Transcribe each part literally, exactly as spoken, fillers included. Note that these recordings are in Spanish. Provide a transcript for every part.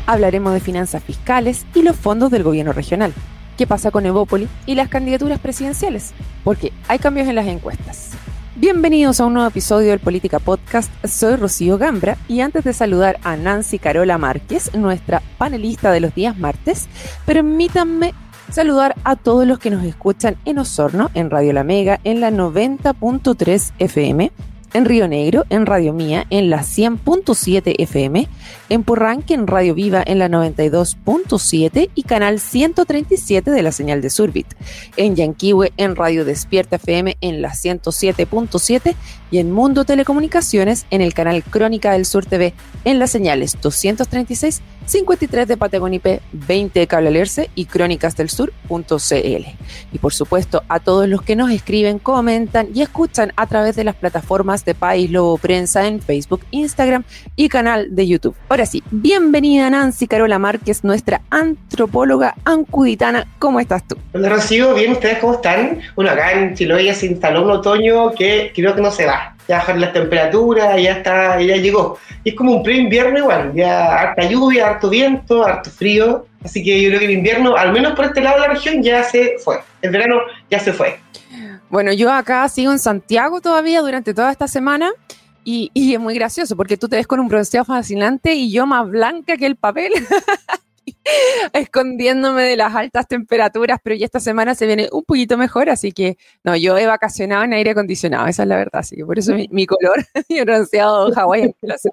Hablaremos de finanzas fiscales y los fondos del gobierno regional. ¿Qué pasa con Evópoli y las candidaturas presidenciales? Porque hay cambios en las encuestas. Bienvenidos a un nuevo episodio del Política Podcast. Soy Rocío Gambra y antes de saludar a Nancy Carola Márquez, nuestra panelista de los días martes, permítanme saludar a todos los que nos escuchan en Osorno, en Radio La Mega, en la noventa punto tres F M, en Río Negro, en Radio Mía, en la cien punto siete F M, en Porranque, en Radio Viva, en la noventa y dos punto siete y canal ciento treinta y siete de la señal de Surbit, en Yanquihue, en Radio Despierta F M, en la ciento siete punto siete y en Mundo Telecomunicaciones, en el canal Crónica del Sur T V, en las señales doscientos treinta y seis, cincuenta y tres de Patagon I P, veinte de Cable Alerce y crónicas del sur punto c l. Y por supuesto a todos los que nos escriben, comentan y escuchan a través de las plataformas de País Lobo Prensa en Facebook, Instagram y canal de YouTube. Ahora sí, bienvenida Nancy Carola Márquez, nuestra antropóloga ancuditana. ¿Cómo estás tú? Hola Rocío, bien, ¿ustedes cómo están? Bueno, acá en Chiloé ya se instaló un otoño que creo que no se va. Ya bajaron las temperaturas, ya está, ya llegó. Y es como un pre-invierno igual, ya harta lluvia, harto viento, harto frío. Así que yo creo que el invierno, al menos por este lado de la región, ya se fue. El verano ya se fue. Bueno, yo acá sigo en Santiago todavía durante toda esta semana y, y es muy gracioso porque tú te ves con un bronceado fascinante y yo más blanca que el papel. Escondiéndome de las altas temperaturas, pero ya esta semana se viene un poquito mejor, así que no, yo he vacacionado en aire acondicionado, esa es la verdad, así que por eso mi, mi color, mi bronceado hawaiano.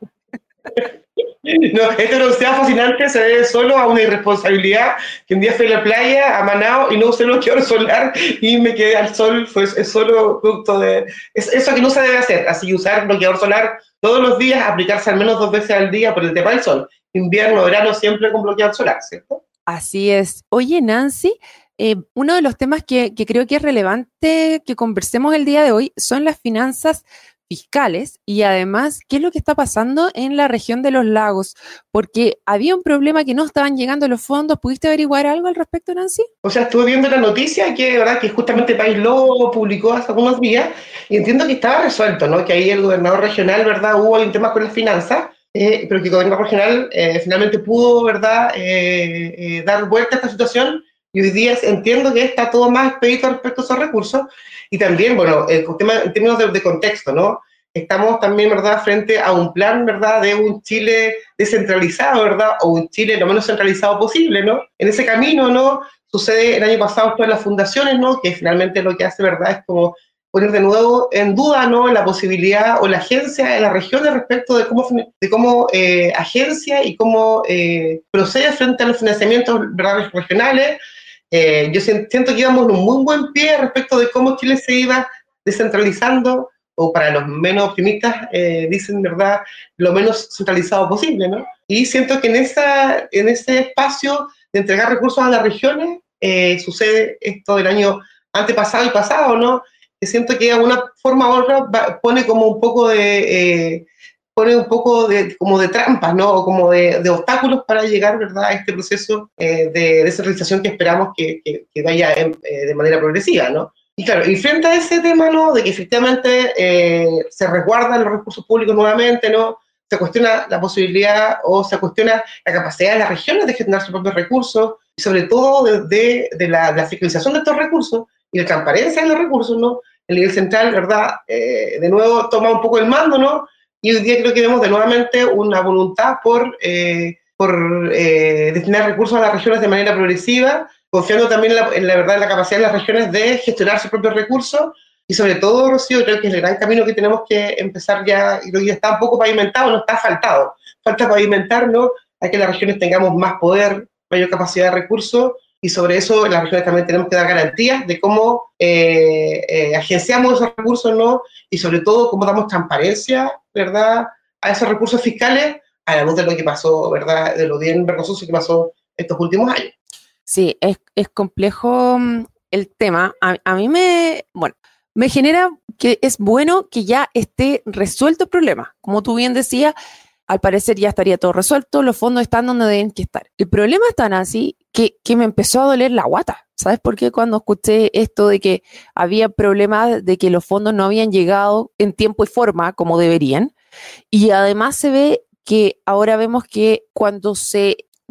No, este bronceado fascinante se debe solo a una irresponsabilidad, que un día fui a la playa, a Manao, y no usé bloqueador solar y me quedé al sol, pues es solo producto de... Es eso que no se debe hacer, así usar bloqueador solar todos los días, aplicarse al menos dos veces al día por el tema del sol. Invierno, verano, siempre con bloqueador solar, ¿cierto? Así es. Oye, Nancy, eh, uno de los temas que, que creo que es relevante que conversemos el día de hoy son las finanzas fiscales y además, ¿qué es lo que está pasando en la región de los lagos? Porque había un problema que no estaban llegando los fondos. ¿Pudiste averiguar algo al respecto, Nancy? O sea, estuve viendo la noticia que, ¿verdad?, que justamente País Lobo publicó hace algunos días y entiendo que estaba resuelto, ¿no? Que ahí el gobernador regional, ¿verdad?, hubo un tema con las finanzas. Eh, pero que el gobierno regional eh, finalmente pudo, ¿verdad?, eh, eh, dar vuelta a esta situación y hoy día entiendo que está todo más expedito respecto a esos recursos y también, bueno, el tema, en términos de, de contexto, ¿no? Estamos también, ¿verdad?, frente a un plan, ¿verdad?, de un Chile descentralizado, ¿verdad?, o un Chile lo menos centralizado posible, ¿no? En ese camino, ¿no?, sucede el año pasado todas las fundaciones, ¿no?, que finalmente lo que hace, ¿verdad?, es como poner de nuevo en duda, ¿no?, la posibilidad o la agencia de las regiones respecto de cómo, de cómo eh, agencia y cómo eh, procede frente a los financiamientos, ¿verdad?, regionales. Eh, yo siento que íbamos en un muy buen pie respecto de cómo Chile se iba descentralizando, o para los menos optimistas, eh, dicen, ¿verdad?, lo menos centralizado posible, ¿no? Y siento que en, esa, en ese espacio de entregar recursos a las regiones eh, sucede esto del año antepasado y pasado, ¿no? Que siento que de alguna forma u otra va, pone como un poco de eh, pone un poco de como de trampas, ¿no? O como de, de obstáculos para llegar, ¿verdad?, a este proceso eh, de descentralización que esperamos que, que, que vaya en, eh, de manera progresiva, ¿no? Y claro, y frente a ese tema, ¿no?, de que efectivamente eh, se resguardan los recursos públicos nuevamente, ¿no?, se cuestiona la posibilidad o se cuestiona la capacidad de las regiones de gestionar sus propios recursos y sobre todo de, de, de, la, de la fiscalización de estos recursos y la transparencia de los recursos, ¿no? El nivel central, ¿verdad?, eh, de nuevo toma un poco el mando, ¿no? Y hoy día creo que vemos de nuevamente una voluntad por, eh, por eh, destinar recursos a las regiones de manera progresiva, confiando también en la, en la verdad en la capacidad de las regiones de gestionar sus propios recursos y sobre todo, Rocío, creo que es el gran camino que tenemos que empezar ya, y creo que ya está un poco pavimentado, no está faltado, falta pavimentar, ¿no?, a que las regiones tengamos más poder, mayor capacidad de recursos. Y sobre eso las regiones también tenemos que dar garantías de cómo eh, eh, agenciamos esos recursos, ¿no? Y sobre todo cómo damos transparencia, ¿verdad?, a esos recursos fiscales a la luz de lo que pasó, ¿verdad?, de lo bien vergonzoso que pasó estos últimos años. Sí, es, es complejo el tema. A, a mí me, bueno, me genera que es bueno que ya esté resuelto el problema. Como tú bien decías, al parecer ya estaría todo resuelto, los fondos están donde deben que estar. El problema es tan así que, que me empezó a doler la guata. ¿Sabes por qué? Cuando escuché esto de que había problemas de que los fondos no habían llegado en tiempo y forma como deberían. Y además se ve que ahora vemos que cuando se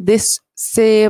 des, se,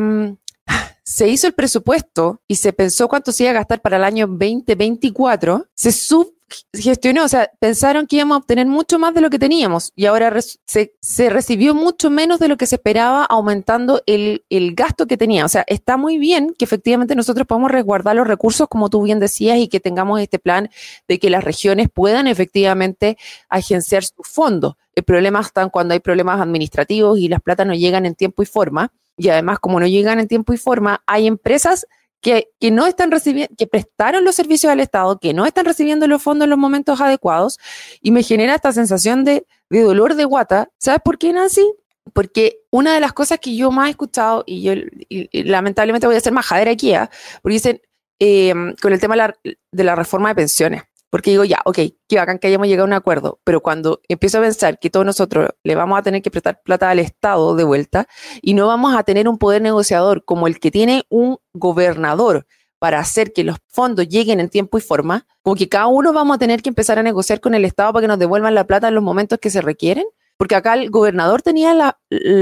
se hizo el presupuesto y se pensó cuánto se iba a gastar para el año veinte veinticuatro, se subgestionó, o sea, pensaron que íbamos a obtener mucho más de lo que teníamos y ahora res, se, se recibió mucho menos de lo que se esperaba, aumentando el, el gasto que tenía. O sea, está muy bien que efectivamente nosotros podamos resguardar los recursos, como tú bien decías, y que tengamos este plan de que las regiones puedan efectivamente agenciar sus fondos. El problema está cuando hay problemas administrativos y las platas no llegan en tiempo y forma. Y además, como no llegan en tiempo y forma, hay empresas que, que no están recibiendo, que prestaron los servicios al Estado, que no están recibiendo los fondos en los momentos adecuados, y me genera esta sensación de, de dolor de guata. ¿Sabes por qué, Nancy? Porque una de las cosas que yo más he escuchado, y yo y, y, lamentablemente voy a ser majadera aquí, ¿eh? Porque dicen, eh, con el tema de la, de la reforma de pensiones, porque digo, ya, ok, qué bacán que hayamos llegado a un acuerdo, pero cuando empiezo a pensar que todos nosotros le vamos a tener que prestar plata al Estado de vuelta y no vamos a tener un poder negociador como el que tiene un gobernador para hacer que los fondos lleguen en tiempo y forma, como que cada uno vamos a tener que empezar a negociar con el Estado para que nos devuelvan la plata en los momentos que se requieren, porque acá el gobernador tenía la,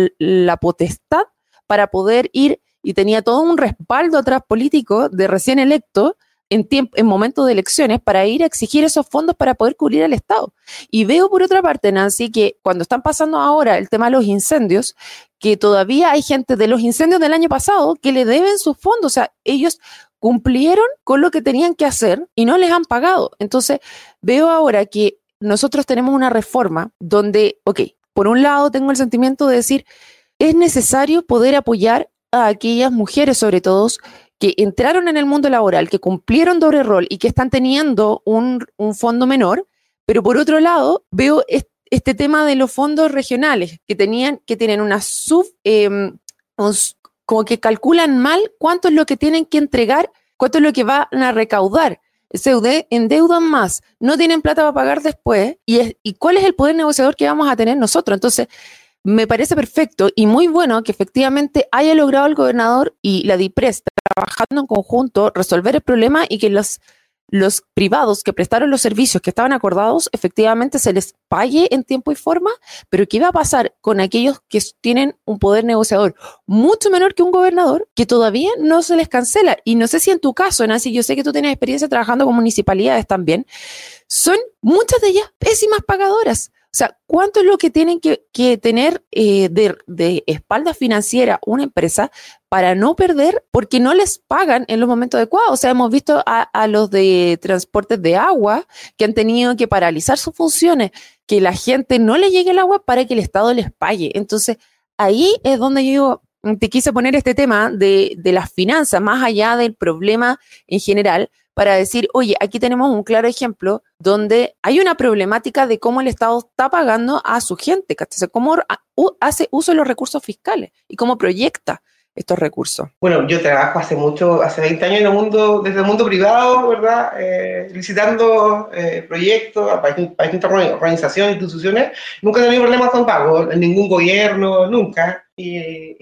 la potestad para poder ir y tenía todo un respaldo atrás político de recién electo en, tiempo, en momentos de elecciones para ir a exigir esos fondos para poder cubrir al Estado. Y veo por otra parte, Nancy, que cuando están pasando ahora el tema de los incendios, que todavía hay gente de los incendios del año pasado que le deben sus fondos. O sea, ellos cumplieron con lo que tenían que hacer y no les han pagado. Entonces, veo ahora que nosotros tenemos una reforma donde, ok, por un lado tengo el sentimiento de decir, es necesario poder apoyar a aquellas mujeres, sobre todo, que entraron en el mundo laboral, que cumplieron doble rol y que están teniendo un, un fondo menor, pero por otro lado veo est- este tema de los fondos regionales, que tenían, que tienen una sub, eh, uns, como que calculan mal cuánto es lo que tienen que entregar, cuánto es lo que van a recaudar, se endeudan más, no tienen plata para pagar después, y, es, y cuál es el poder negociador que vamos a tener nosotros. Entonces, me parece perfecto y muy bueno que efectivamente haya logrado el gobernador y la DIPRES trabajando en conjunto resolver el problema y que los, los privados que prestaron los servicios que estaban acordados efectivamente se les pague en tiempo y forma, pero ¿qué va a pasar con aquellos que tienen un poder negociador mucho menor que un gobernador que todavía no se les cancela? Y no sé si en tu caso, Nancy, yo sé que tú tienes experiencia trabajando con municipalidades también, son muchas de ellas pésimas pagadoras. O sea, ¿cuánto es lo que tienen que, que tener eh, de, de espalda financiera una empresa para no perder porque no les pagan en los momentos adecuados? O sea, hemos visto a, a los de transportes de agua que han tenido que paralizar sus funciones, que la gente no le llegue el agua para que el Estado les pague. Entonces, ahí es donde yo digo, te quise poner este tema de, de las finanzas, más allá del problema en general, para decir, oye, aquí tenemos un claro ejemplo donde hay una problemática de cómo el Estado está pagando a su gente, ¿cachai? Cómo hace uso de los recursos fiscales y cómo proyecta estos recursos. Bueno, yo trabajo hace mucho, hace veinte años en el mundo, desde el mundo privado, ¿verdad? Eh, licitando eh, proyectos para distintas organizaciones, instituciones. Nunca he tenido problemas con pago, en ningún gobierno, nunca. Y,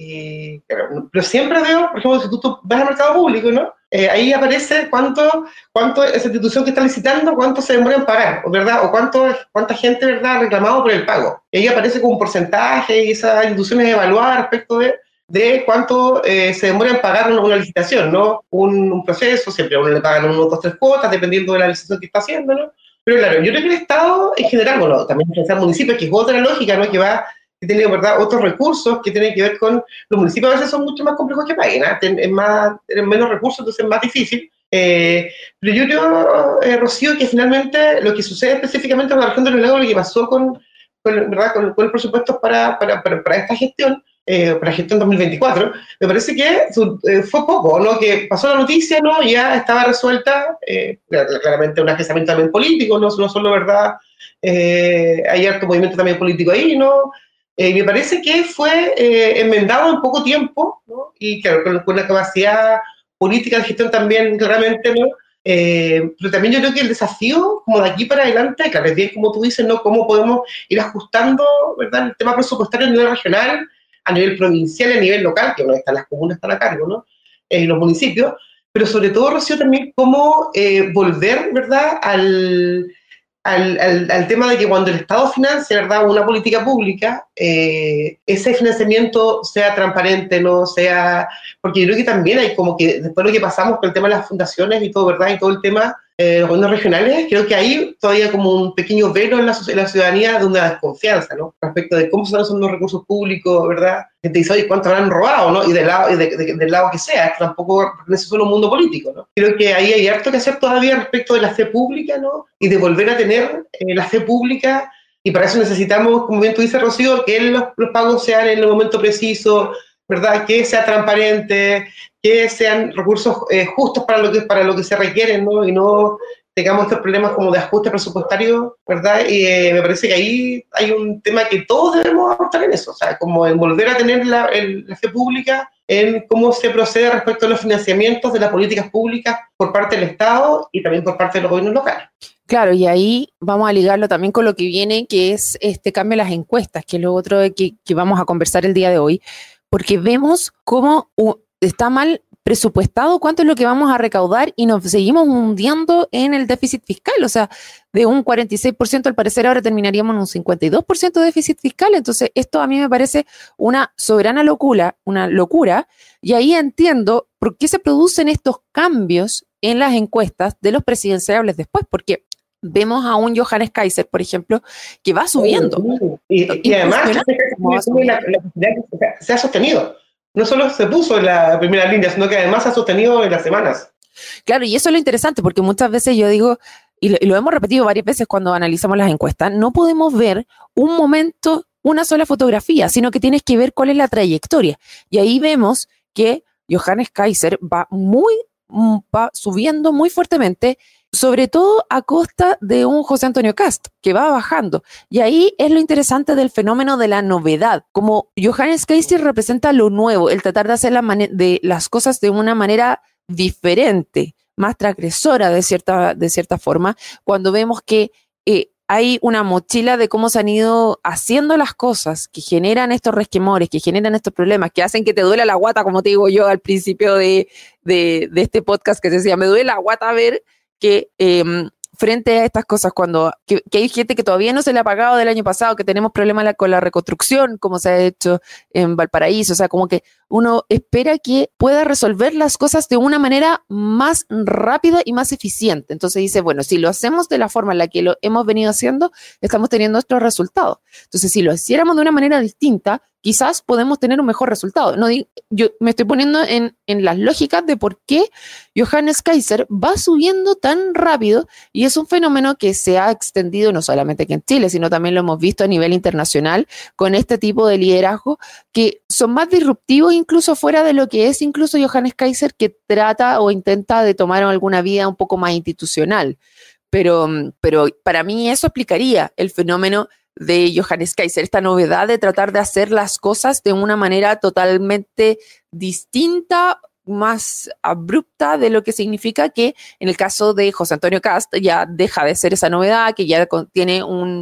y, pero, pero siempre veo, por ejemplo, si tú, tú vas al mercado público, ¿no? Eh, ahí aparece cuánto, cuánto esa institución que está licitando, cuánto se demora en pagar, ¿verdad? O cuánto, cuánta gente, ¿verdad?, ha reclamado por el pago. Y ahí aparece con un porcentaje y esas instituciones evaluadas respecto de de cuánto eh, se demora en pagar una, una licitación, ¿no? Un, un proceso, siempre a uno le pagan unos dos, tres cuotas, dependiendo de la licitación que está haciendo, ¿no? Pero claro, yo creo que el Estado en general, bueno, también el municipio, que es otra lógica, ¿no? Que va, que tiene, ¿verdad?, otros recursos que tienen que ver con, los municipios a veces son mucho más complejos que paguen, ¿eh? Es más, tienen menos recursos, entonces es más difícil. Eh, pero yo creo, eh, Rocío, que finalmente lo que sucede específicamente en la región de los lagos, lo que pasó con, con, ¿verdad?, con, con el presupuesto para, para, para, para esta gestión, Eh, para la gestión dos mil veinticuatro, me parece que eh, fue poco, ¿no? Que pasó la noticia, ¿no? Ya estaba resuelta, eh, claramente un agenciamiento también político, no, no solo, ¿verdad? Eh, hay harto movimiento también político ahí, ¿no? Eh, me parece que fue eh, enmendado en poco tiempo, ¿no? Y claro, con, con una capacidad política de gestión también, claramente, ¿no? Eh, pero también yo creo que el desafío, como de aquí para adelante, claro, es bien como tú dices, ¿no? Cómo podemos ir ajustando, ¿verdad?, el tema presupuestario a nivel regional, a nivel provincial y a nivel local, que bueno, están las comunas están a cargo, ¿no? Eh, los municipios, pero sobre todo, Rocío, también cómo eh, volver, ¿verdad?, al, al, al, al tema de que cuando el Estado financia, ¿verdad?, una política pública, eh, ese financiamiento sea transparente, no sea... Porque yo creo que también hay como que, después de lo que pasamos con el tema de las fundaciones y todo, ¿verdad?, y todo el tema de eh, los gobiernos regionales, creo que hay todavía como un pequeño velo en la, en la ciudadanía de una desconfianza, ¿no?, respecto de cómo se usan los recursos públicos, ¿verdad? Que te dice, oye, ¿cuánto habrán robado, no? Y del lado, y de, de, del lado que sea, que tampoco pertenece solo al mundo político, ¿no? Creo que ahí hay harto que hacer todavía respecto de la fe pública, ¿no? Y de volver a tener eh, la fe pública, y para eso necesitamos, como bien tú dices, Rocío, que los, los pagos sean en el momento preciso, ¿verdad? Que sea transparente, que sean recursos eh, justos para lo que para lo que se requieren, ¿no? Y no tengamos estos problemas como de ajuste presupuestario, ¿verdad? Y eh, me parece que ahí hay un tema que todos debemos aportar en eso, o sea, como en volver a tener la, el, la fe pública en cómo se procede respecto a los financiamientos de las políticas públicas por parte del Estado y también por parte de los gobiernos locales. Claro, y ahí vamos a ligarlo también con lo que viene, que es este cambio en las encuestas, que es lo otro que, que vamos a conversar el día de hoy, porque vemos cómo uh, está mal presupuestado cuánto es lo que vamos a recaudar y nos seguimos hundiendo en el déficit fiscal, o sea, de un cuarenta y seis por ciento al parecer ahora terminaríamos en un cincuenta y dos por ciento de déficit fiscal, entonces esto a mí me parece una soberana locura, una locura, y ahí entiendo por qué se producen estos cambios en las encuestas de los presidenciables después, porque vemos a un Johannes Kaiser, por ejemplo, que va subiendo. Uh, y, y además, la, la se ha sostenido. No solo se puso en la primera línea, sino que además se ha sostenido en las semanas. Claro, y eso es lo interesante, porque muchas veces yo digo, y lo, y lo hemos repetido varias veces cuando analizamos las encuestas, no podemos ver un momento, una sola fotografía, sino que tienes que ver cuál es la trayectoria. Y ahí vemos que Johannes Kaiser va muy, va subiendo muy fuertemente, sobre todo a costa de un José Antonio Kast, que va bajando. Y ahí es lo interesante del fenómeno de la novedad. Como Johannes Kaiser representa lo nuevo, el tratar de hacer la de las cosas de una manera diferente, más transgresora de cierta, de cierta forma, cuando vemos que eh, hay una mochila de cómo se han ido haciendo las cosas que generan estos resquemores, que generan estos problemas, que hacen que te duela la guata, como te digo yo al principio de, de, de este podcast, que te decía, me duele la guata ver que eh, frente a estas cosas, cuando que, que hay gente que todavía no se le ha pagado del año pasado, que tenemos problemas la, con la reconstrucción, como se ha hecho en Valparaíso, o sea, como que uno espera que pueda resolver las cosas de una manera más rápida y más eficiente. Entonces dice, bueno, si lo hacemos de la forma en la que lo hemos venido haciendo, estamos teniendo estos resultados. Entonces, si lo hiciéramos de una manera distinta, quizás podemos tener un mejor resultado. No, yo me estoy poniendo en, en las lógicas de por qué Johannes Kaiser va subiendo tan rápido, y es un fenómeno que se ha extendido no solamente aquí en Chile, sino también lo hemos visto a nivel internacional con este tipo de liderazgo que son más disruptivos incluso fuera de lo que es incluso Johannes Kaiser, que trata o intenta de tomar alguna vía un poco más institucional. Pero, pero para mí eso explicaría el fenómeno de Johannes Kaiser, esta novedad de tratar de hacer las cosas de una manera totalmente distinta, más abrupta de lo que significa que en el caso de José Antonio Kast ya deja de ser esa novedad, que ya tiene un,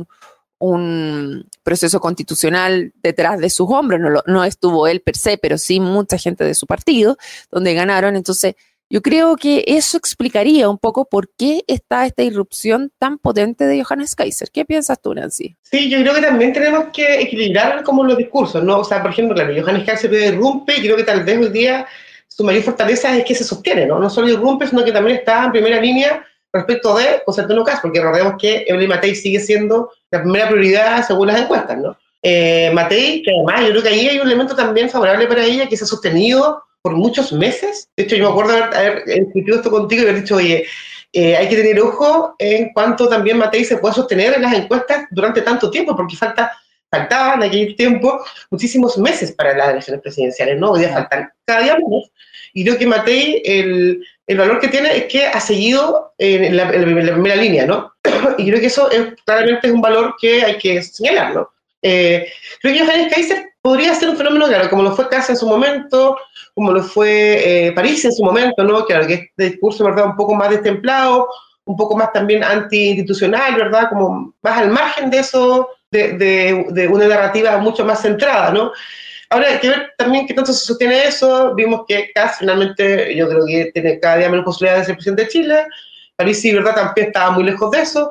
un proceso constitucional detrás de sus hombros, no, lo, no estuvo él per se, pero sí mucha gente de su partido, donde ganaron. Entonces yo creo que eso explicaría un poco por qué está esta irrupción tan potente de Johannes Kaiser. ¿Qué piensas tú, Nancy? Sí, yo creo que también tenemos que equilibrar como los discursos, ¿no? O sea, por ejemplo, claro, Johannes Kaiser irrumpe y creo que tal vez hoy día su mayor fortaleza es que se sostiene, ¿no? No solo irrumpe, sino que también está en primera línea respecto de José Antonio Kast, porque recordemos que Evelyn Matei sigue siendo la primera prioridad según las encuestas, ¿no? Eh, Matei, que además yo creo que ahí hay un elemento también favorable para ella, que se ha sostenido por muchos meses. De hecho, yo me acuerdo de haber, haber discutido esto contigo y haber dicho, oye, eh, hay que tener ojo en cuanto también Matei se puede sostener en las encuestas durante tanto tiempo, porque falta, faltaban en aquel tiempo muchísimos meses para las elecciones presidenciales, ¿no? Hoy día faltan cada día menos. Y creo que Matei, el, el valor que tiene es que ha seguido en la, en la primera línea, ¿no? Y creo que eso es, claramente es un valor que hay que señalar, ¿no? Eh, creo que Johannes Kaiser podría ser un fenómeno, claro, como lo fue Kast en su momento, como lo fue eh, París en su momento, ¿no? Claro, que es de discurso, ¿verdad?, un poco más destemplado, un poco más también anti-institucional, ¿verdad?, como más al margen de eso, de, de, de una narrativa mucho más centrada, ¿no? Ahora hay que ver también qué tanto se sostiene eso. Vimos que Kast finalmente, yo creo que tiene cada día menos posibilidades de ser presidente de Chile. París, sí, ¿verdad?, también estaba muy lejos de eso.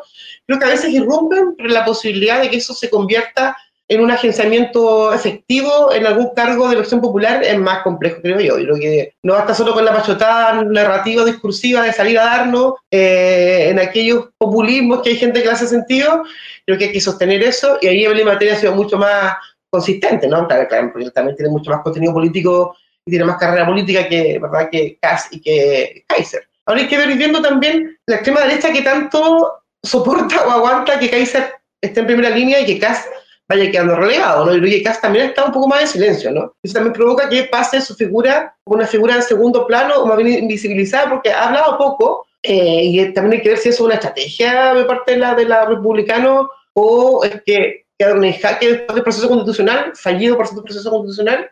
creo que a veces irrumpen, pero la posibilidad de que eso se convierta en un agenciamiento efectivo en algún cargo de elección popular es más complejo, creo yo. Yo creo que no basta solo con la pachotada narrativa discursiva de salir a darnos eh, en aquellos populismos que hay gente que le hace sentido. Creo que hay que sostener eso, y ahí Evelyn Matei ha sido mucho más consistente, ¿no? Claro, claro, porque él también tiene mucho más contenido político y tiene más carrera política que, ¿verdad?, que Kass y que Kaiser. Ahora hay que ver viendo también la extrema derecha que tanto soporta o aguanta que Kaiser esté en primera línea y que Kass vaya quedando relegado, ¿no? Y creo que Kass también está un poco más en silencio, ¿no? Eso también provoca que pase su figura como una figura en segundo plano o más bien invisibilizada, porque ha hablado poco, eh, y también hay que ver si eso es una estrategia de parte de la, de la republicano o es que quedaron en jaque después del proceso constitucional, fallido por el proceso constitucional,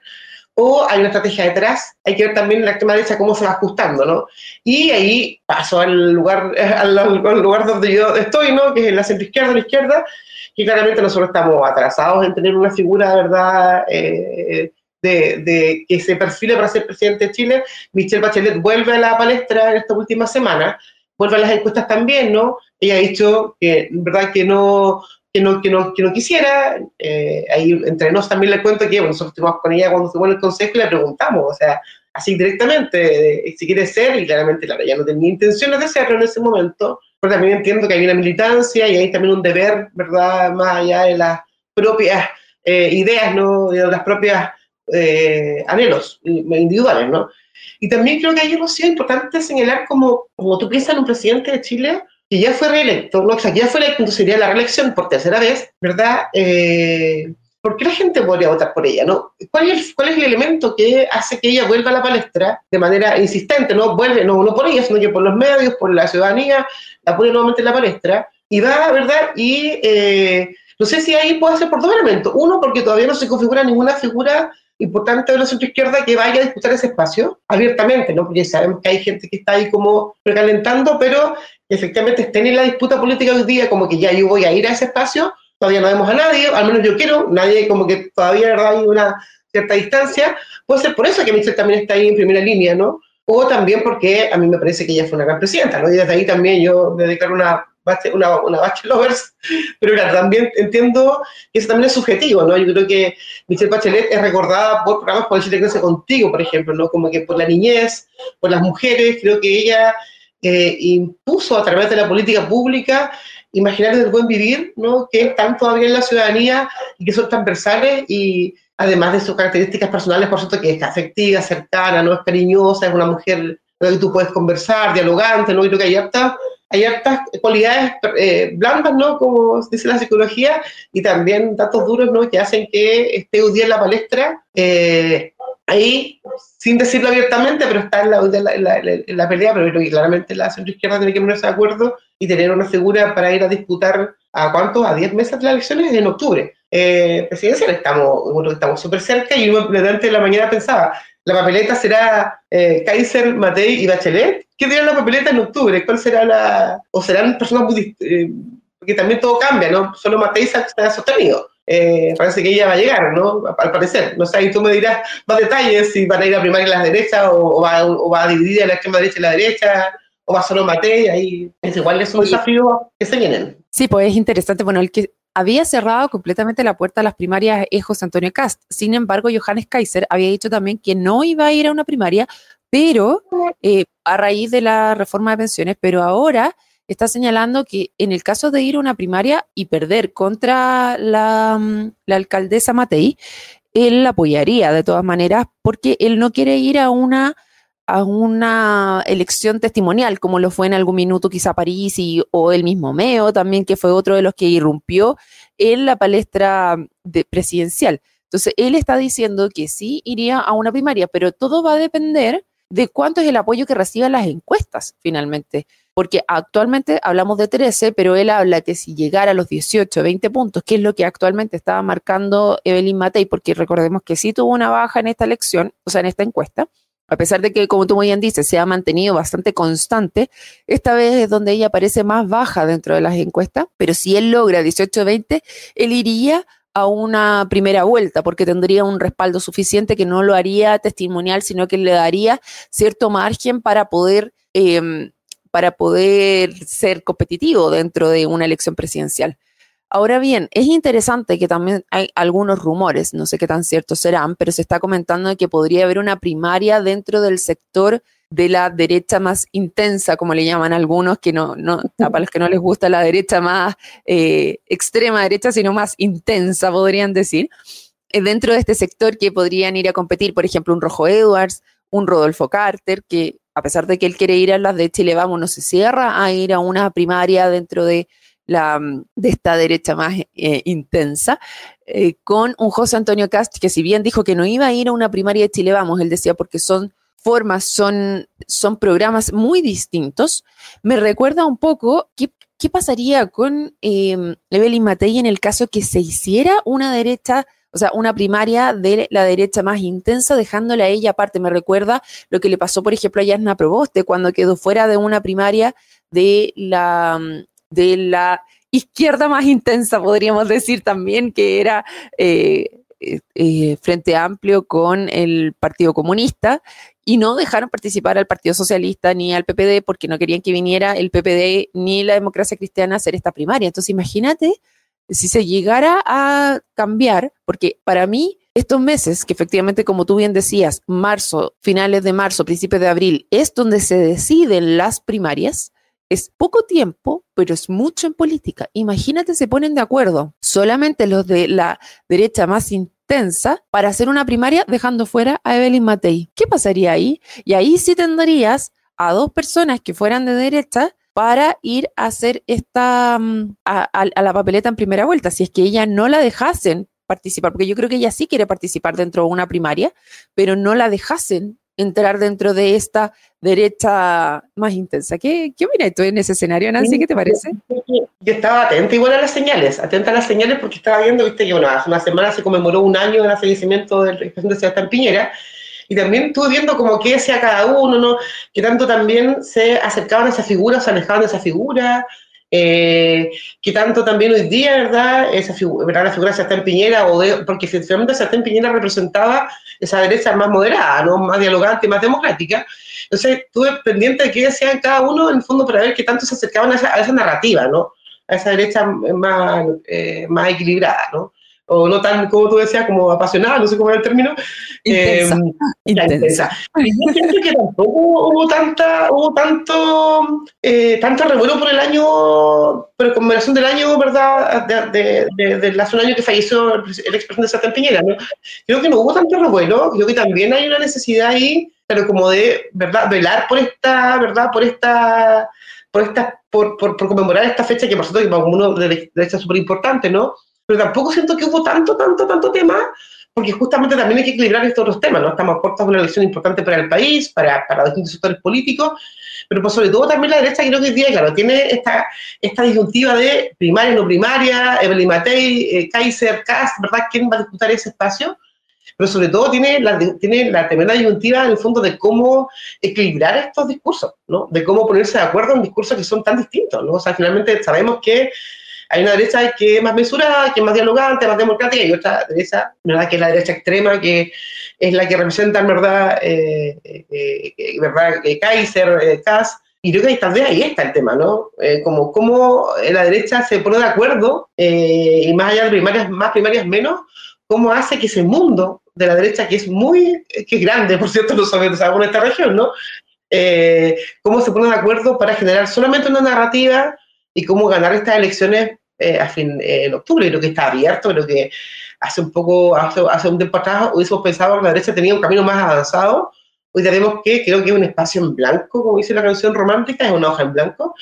o hay una estrategia detrás. Hay que ver también la extrema derecha cómo se va ajustando, ¿no? Y ahí paso al lugar, al, al lugar donde yo estoy, ¿no? Que es la centroizquierda, la izquierda, que claramente nosotros estamos atrasados en tener una figura, ¿verdad?, eh, de, de que se perfile para ser presidente de Chile. Michelle Bachelet vuelve a la palestra en esta última semana, vuelve a las encuestas también, ¿no? Ella ha dicho que, ¿verdad?, que no... Que no, que no, que no quisiera, eh, ahí entre nos también le cuento que bueno, nosotros estuvimos con ella cuando estuvo en el consejo y le preguntamos, o sea, así directamente, eh, si quiere ser, y claramente claro, ya no tenía intenciones de serlo en ese momento, pero también entiendo que hay una militancia y hay también un deber, ¿verdad?, más allá de las propias eh, ideas, ¿no?, de las propias eh, anhelos individuales, ¿no? Y también creo que ahí ha sido importante señalar como, como tú piensas en un presidente de Chile que ya fue reelecto, no, o sea, que ya fue electo, entonces sería la reelección por tercera vez, ¿verdad? Eh, ¿Por qué la gente podría votar por ella, no? ¿Cuál es, ¿Cuál es el elemento que hace que ella vuelva a la palestra de manera insistente? No vuelve, no, no por ella, sino que por los medios, por la ciudadanía, la pone nuevamente en la palestra, y va, ¿verdad? Y eh, no sé si ahí puede ser por dos elementos. Uno, porque todavía no se configura ninguna figura importante de la centroizquierda que vaya a disputar ese espacio abiertamente, ¿no? Porque sabemos que hay gente que está ahí como precalentando, pero efectivamente estén en la disputa política hoy día, como que ya yo voy a ir a ese espacio, todavía no vemos a nadie, al menos yo quiero, nadie, como que todavía, ¿verdad?, hay una cierta distancia. Puede ser por eso que Michelle también está ahí en primera línea, ¿no? O también porque a mí me parece que ella fue una gran presidenta, ¿no? Y desde ahí también yo me declaro una una, una bachelovers, pero claro, también entiendo que eso también es subjetivo, ¿no? Yo creo que Michelle Bachelet es recordada por programas como El Chile Crece Contigo, por ejemplo, ¿no? Como que por la niñez, por las mujeres. Creo que ella eh, impuso a través de la política pública imaginarios del buen vivir, ¿no?, que están todavía en la ciudadanía y que son transversales, y además de sus características personales, por cierto, que es afectiva, cercana, no es cariñosa, es una mujer con la que tú puedes conversar, dialogante, ¿no? Y creo que hay hartas hay hartas cualidades eh, blandas, ¿no?, como dice la psicología, y también datos duros, ¿no?, que hacen que esté hoy día en la palestra, eh, ahí, sin decirlo abiertamente, pero está en la, en la, en la, en la pelea, pero creo que claramente la centroizquierda tiene que ponerse de acuerdo y tener una figura para ir a disputar, ¿a cuántos? A diez meses de las elecciones en octubre. Eh, presidencial, estamos bueno, estamos súper cerca, y uno durante la mañana pensaba, ¿la papeleta será eh, Kaiser, Matei y Bachelet? ¿Qué dirá la papeleta en octubre? ¿Cuál será la...? ¿O serán personas muy... Eh, porque también todo cambia, ¿no? Solo Matei se ha sostenido. Eh, parece que ella va a llegar, ¿no? Al parecer. No sé, y tú me dirás más detalles, si van a ir a primaria las derechas, o, o, va, o va a dividir a la extrema derecha y la derecha, o va solo Matei. Ahí es igual, es un Oye, desafío que se vienen. Sí, pues es interesante. Bueno, el que había cerrado completamente la puerta a las primarias es José Antonio Kast. Sin embargo, Johannes Kaiser había dicho también que no iba a ir a una primaria, pero eh, a raíz de la reforma de pensiones, pero ahora está señalando que en el caso de ir a una primaria y perder contra la, la alcaldesa Matei, él la apoyaría de todas maneras, porque él no quiere ir a una a una elección testimonial, como lo fue en algún minuto quizá París y, o el mismo Meo también, que fue otro de los que irrumpió en la palestra de presidencial. Entonces, él está diciendo que sí iría a una primaria, pero todo va a depender de cuánto es el apoyo que reciban las encuestas, finalmente. Porque actualmente hablamos de trece, pero él habla que si llegara a los dieciocho, veinte puntos, que es lo que actualmente estaba marcando Evelyn Matei, porque recordemos que sí tuvo una baja en esta elección, o sea, en esta encuesta, a pesar de que, como tú muy bien dices, se ha mantenido bastante constante, esta vez es donde ella parece más baja dentro de las encuestas, pero si él logra dieciocho veinte, él iría a una primera vuelta, porque tendría un respaldo suficiente que no lo haría testimonial, sino que le daría cierto margen para poder, eh, para poder ser competitivo dentro de una elección presidencial. Ahora bien, es interesante que también hay algunos rumores, no sé qué tan ciertos serán, pero se está comentando que podría haber una primaria dentro del sector de la derecha más intensa, como le llaman algunos, que no, no para los que no les gusta la derecha más eh, extrema derecha, sino más intensa, podrían decir, eh, dentro de este sector que podrían ir a competir, por ejemplo, un Rojo Edwards, un Rodolfo Carter, que a pesar de que él quiere ir a las de Chile Vamos, no se cierra a ir a una primaria dentro de La, de esta derecha más eh, intensa, eh, con un José Antonio Kast, que si bien dijo que no iba a ir a una primaria de Chile Vamos, él decía porque son formas, son, son programas muy distintos, me recuerda un poco qué, qué pasaría con eh, Evelyn Matei en el caso que se hiciera una derecha, o sea, una primaria de la derecha más intensa, dejándola a ella aparte. Me recuerda lo que le pasó, por ejemplo, a Yasna Proboste, cuando quedó fuera de una primaria de la... de la izquierda más intensa, podríamos decir también, que era eh, eh, Frente Amplio con el Partido Comunista, y no dejaron participar al Partido Socialista ni al P P D porque no querían que viniera el P P D ni la Democracia Cristiana a hacer esta primaria. Entonces imagínate si se llegara a cambiar, porque para mí estos meses, que efectivamente, como tú bien decías, marzo, finales de marzo, principios de abril, es donde se deciden las primarias. Es poco tiempo, pero es mucho en política. Imagínate, se ponen de acuerdo solamente los de la derecha más intensa para hacer una primaria dejando fuera a Evelyn Matei. ¿Qué pasaría ahí? Y ahí sí tendrías a dos personas que fueran de derecha para ir a hacer esta a, a, a la papeleta en primera vuelta, si es que ella no la dejasen participar, porque yo creo que ella sí quiere participar dentro de una primaria, pero no la dejasen entrar dentro de esta derecha más intensa. ¿Qué, qué opinas tú en ese escenario, Nancy? ¿Qué te parece? Yo estaba atenta igual a las señales, atenta a las señales porque estaba viendo, viste, que bueno, hace una semana se conmemoró un año del fallecimiento del presidente Sebastián Piñera, y también estuve viendo como qué decía cada uno, ¿no? Que tanto también se acercaban a esa figura, se alejaban de esa figura, eh, que tanto también hoy día, ¿verdad? Esa figura, ¿verdad? La figura de Sebastián Piñera, o de, porque efectivamente Sebastián Piñera representaba esa derecha más moderada, ¿no? Más dialogante, más democrática. Entonces estuve pendiente de qué decían cada uno, en el fondo, para ver qué tanto se acercaban a esa, a esa narrativa, ¿no? A esa derecha más, eh, más equilibrada, ¿no? O no tan, como tú decías, como apasionada, no sé cómo era el término. Intensa. Eh, intensa. intensa. Y yo siento que tampoco hubo, tanta, hubo tanto, eh, tanto revuelo por el año, por la conmemoración del año, ¿verdad? De, de, de, de, de hace un año que falleció el, el expresidente Sebastián Piñera, ¿no? Creo que no hubo tanto revuelo, creo que también hay una necesidad ahí, pero como de, ¿verdad? Velar por esta, ¿verdad? Por esta, por esta, por, por, por conmemorar esta fecha que por cierto que para uno de derecha es súper importante, ¿no? Pero tampoco siento que hubo tanto, tanto, tanto tema, porque justamente también hay que equilibrar estos otros temas, ¿no? Estamos cortos de una elección importante para el país, para, para los distintos sectores políticos, pero pues sobre todo también la derecha, creo que hoy día, claro, tiene esta, esta disyuntiva de primaria, no primaria, Evelyn Matei, eh, Kaiser, Kast, ¿verdad? ¿Quién va a disputar ese espacio? Pero sobre todo tiene la, tiene la tremenda disyuntiva en el fondo de cómo equilibrar estos discursos, ¿no? De cómo ponerse de acuerdo en discursos que son tan distintos, ¿no? O sea, finalmente sabemos que hay una derecha que es más mesurada, que es más dialogante, más democrática, y otra derecha, ¿verdad? Que es la derecha extrema, que es la que representa, ¿verdad? Eh, eh, eh, ¿verdad? Eh, Kaiser, eh, Kast. Y creo que ahí, tal vez ahí está el tema, ¿no? Eh, como cómo la derecha se pone de acuerdo, eh, y más allá de primarias, más primarias menos, cómo hace que ese mundo de la derecha, que es muy, que es grande, por cierto, lo sabemos en esta región, ¿no? Eh, cómo se pone de acuerdo para generar solamente una narrativa y cómo ganar estas elecciones eh, a fin, eh, en octubre. Creo que está abierto, creo que hace un poco, hace, hace un tiempo atrás hubiésemos pensado que la derecha tenía un camino más avanzado. Hoy tenemos que, creo que es un espacio en blanco, como dice la canción romántica, es una hoja en blanco,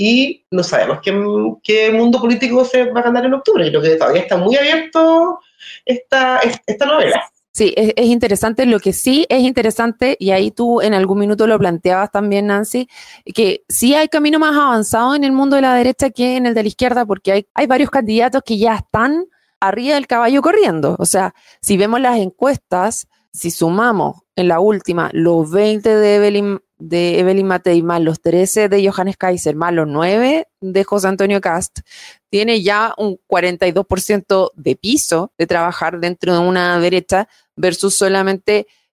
y no sabemos qué, qué mundo político se va a ganar en octubre. Creo que todavía está muy abierto esta, esta novela. Sí, es, es interesante. Lo que sí es interesante, y ahí tú en algún minuto lo planteabas también, Nancy, que sí hay camino más avanzado en el mundo de la derecha que en el de la izquierda, porque hay, hay varios candidatos que ya están arriba del caballo corriendo. O sea, si vemos las encuestas, si sumamos en la última los veinte de Evelyn, de Evelyn Matei más los trece de Johannes Kaiser más los nueve de José Antonio Kast, tiene ya un cuarenta y dos por ciento de piso de trabajar dentro de una derecha versus solamente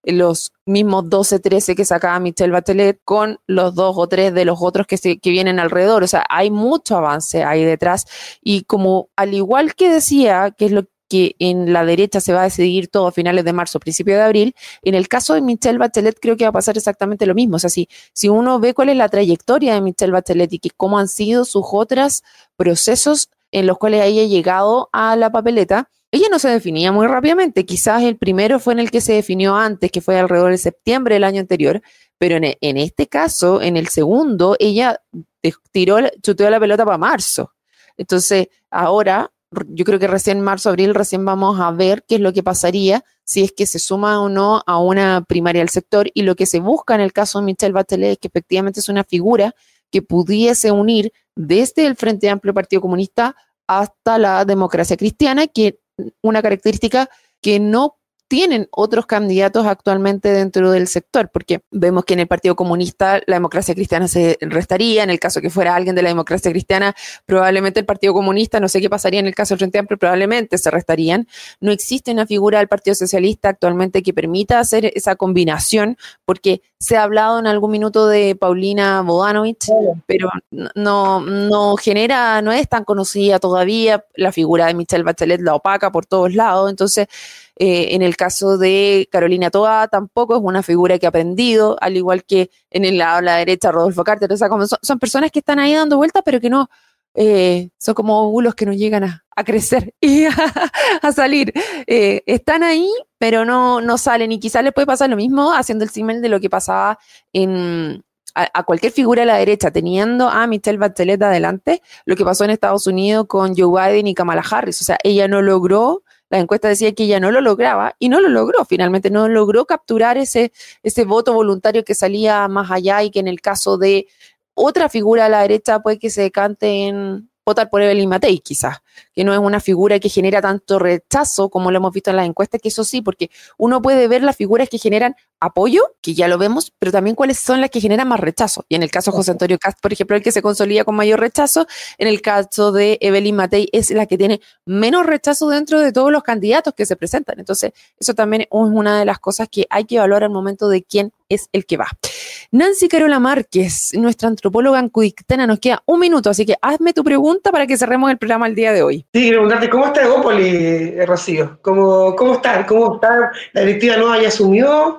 los mismos doce, trece que sacaba Michelle Bachelet con los dos o tres de los otros que, se, que vienen alrededor. O sea, hay mucho avance ahí detrás y como al igual que decía, que es lo que en la derecha se va a decidir todo a finales de marzo, principio de abril, en el caso de Michelle Bachelet creo que va a pasar exactamente lo mismo. O sea, si, si uno ve cuál es la trayectoria de Michelle Bachelet y que cómo han sido sus otros procesos en los cuales ella ha llegado a la papeleta, ella no se definía muy rápidamente. Quizás el primero fue en el que se definió antes, que fue alrededor de septiembre del año anterior, pero en, en este caso, en el segundo, ella tiró, chuteó la pelota para marzo. Entonces, ahora, yo creo que recién marzo, abril, recién vamos a ver qué es lo que pasaría si es que se suma o no a una primaria del sector, y lo que se busca en el caso de Michelle Bachelet es que efectivamente es una figura que pudiese unir desde el Frente Amplio Partido Comunista hasta la democracia cristiana, que una característica que no tienen otros candidatos actualmente dentro del sector, porque vemos que en el Partido Comunista la democracia cristiana se restaría. En el caso que fuera alguien de la democracia cristiana, probablemente el Partido Comunista, no sé qué pasaría en el caso del Frente Amplio, probablemente se restarían. No existe una figura del Partido Socialista actualmente que permita hacer esa combinación, porque se ha hablado en algún minuto de Paulina Bodanovich, pero no, no genera, no es tan conocida todavía. La figura de Michelle Bachelet la opaca por todos lados. Entonces, Eh, en el caso de Carolina Toá, tampoco es una figura que ha aprendido, al igual que en el lado de la derecha Rodolfo Carter. O sea, como son, son personas que están ahí dando vueltas, pero que no, eh, son como óvulos que no llegan a, a crecer y a, a salir. Eh, están ahí, pero no, no salen, y quizás les puede pasar lo mismo haciendo el símil de lo que pasaba en... A, a cualquier figura de la derecha, teniendo a Michelle Bachelet adelante, lo que pasó en Estados Unidos con Joe Biden y Kamala Harris. O sea, ella no logró, la encuesta decía que ella no lo lograba, y no lo logró, finalmente no logró capturar ese, ese voto voluntario que salía más allá, y que en el caso de otra figura de la derecha puede que se decante en votar por Evelyn Matei, quizás, que no es una figura que genera tanto rechazo como lo hemos visto en las encuestas, que eso sí, porque uno puede ver las figuras que generan apoyo, que ya lo vemos, pero también cuáles son las que generan más rechazo. Y en el caso de José Antonio Kast, por ejemplo, el que se consolida con mayor rechazo. En el caso de Evelyn Matei es la que tiene menos rechazo dentro de todos los candidatos que se presentan. Entonces, eso también es una de las cosas que hay que evaluar al momento de quién es el que va. Nancy Carola Márquez, nuestra antropóloga ancudictana, nos queda un minuto, así que hazme tu pregunta para que cerremos el programa el día de hoy. Sí, quiero preguntarte, ¿cómo está Evópoli, Rocío? ¿Cómo, cómo está? ¿Cómo está? ¿La directiva nueva ya asumió?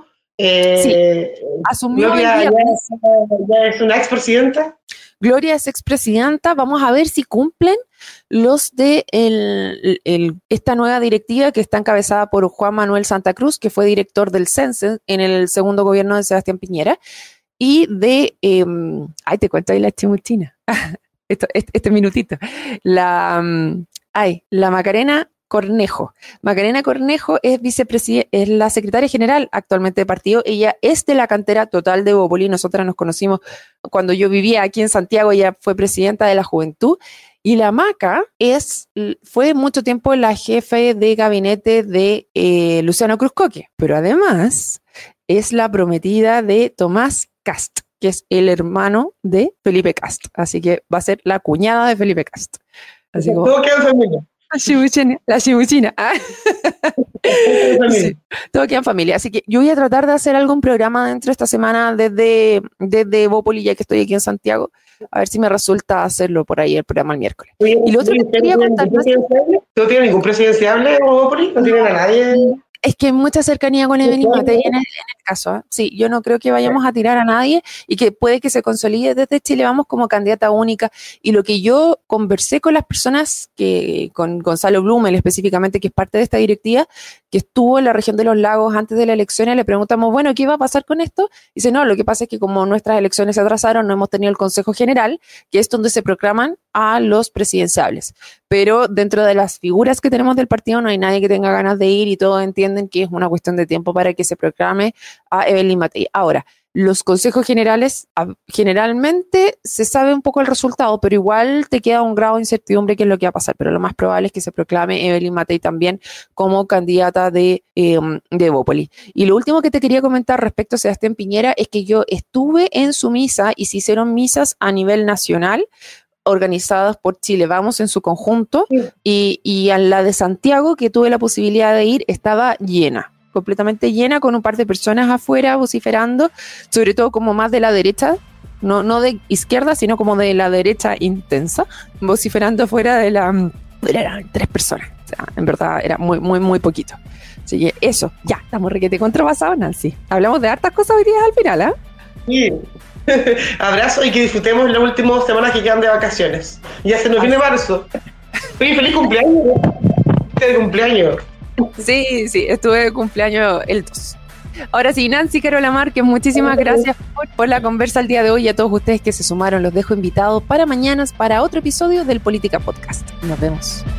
Eh, sí, asumió Gloria el día ya, ya es una expresidenta. Gloria es expresidenta. Vamos a ver si cumplen los de el, el, esta nueva directiva que está encabezada por Juan Manuel Santa Cruz, que fue director del CENSE en el segundo gobierno de Sebastián Piñera, y de, eh, ay, te cuento ahí la chimuchina, Esto, este, este minutito, la, um, ay, la Macarena Cornejo. Macarena Cornejo es vicepresidenta, es la secretaria general actualmente del partido. Ella es de la cantera total de Evópoli. Nosotras nos conocimos cuando yo vivía aquí en Santiago. Ella fue presidenta de la Juventud. Y la Maca es, fue mucho tiempo la jefe de gabinete de eh, Luciano Cruzcoque, pero además es la prometida de Tomás Kast, que es el hermano de Felipe Kast. Así que va a ser la cuñada de Felipe Kast. Así como, todo queda en familia. La chibuchina. La chibuchina. ¿Ah? Sí, todo queda en familia. Así que yo voy a tratar de hacer algún programa dentro de esta semana desde, desde Evópoli, ya que estoy aquí en Santiago. A ver si me resulta hacerlo por ahí el programa el miércoles. Oye, y lo otro que quería contar más... ¿No tiene ningún presidenciable Evópoli? ¿No tienen a nadie? Es que hay mucha cercanía con Evelyn Matei en el, en el caso. ¿eh? Sí, yo no creo que vayamos a tirar a nadie, y que puede que se consolide desde Chile Vamos como candidata única. Y lo que yo conversé con las personas, que con Gonzalo Blumel específicamente, que es parte de esta directiva, que estuvo en la región de los lagos antes de las elecciones, le preguntamos, bueno, ¿qué va a pasar con esto? Y dice, no, lo que pasa es que como nuestras elecciones se atrasaron, no hemos tenido el Consejo General, que es donde se proclaman a los presidenciables. Pero dentro de las figuras que tenemos del partido no hay nadie que tenga ganas de ir, y todos entienden que es una cuestión de tiempo para que se proclame a Evelyn Matei. Ahora, los consejos generales, generalmente se sabe un poco el resultado, pero igual te queda un grado de incertidumbre qué es lo que va a pasar, pero lo más probable es que se proclame Evelyn Matei también como candidata de, eh, de Evópoli. Y lo último que te quería comentar respecto a Sebastián Piñera es que yo estuve en su misa, y se hicieron misas a nivel nacional, organizadas por Chile Vamos en su conjunto, sí. y, y a la de Santiago, que tuve la posibilidad de ir, estaba llena. completamente llena, con un par de personas afuera vociferando, sobre todo como más de la derecha, no, no de izquierda, sino como de la derecha intensa, vociferando afuera de la... Eran tres personas, o sea, en verdad era muy, muy, muy poquito. Así que eso, ya, estamos requete contrapasados, Nancy. Hablamos de hartas cosas hoy día al final, ¿eh? Sí. Abrazo y que disfrutemos las últimas semanas que quedan de vacaciones. Ya se nos viene marzo. Oye, feliz cumpleaños. Feliz cumpleaños. Sí, sí, estuve de cumpleaños el dos. Ahora sí, Nancy Carola Márquez, muchísimas gracias por, por la conversa el día de hoy y a todos ustedes que se sumaron. Los dejo invitados para mañana para otro episodio del Política Podcast. Nos vemos.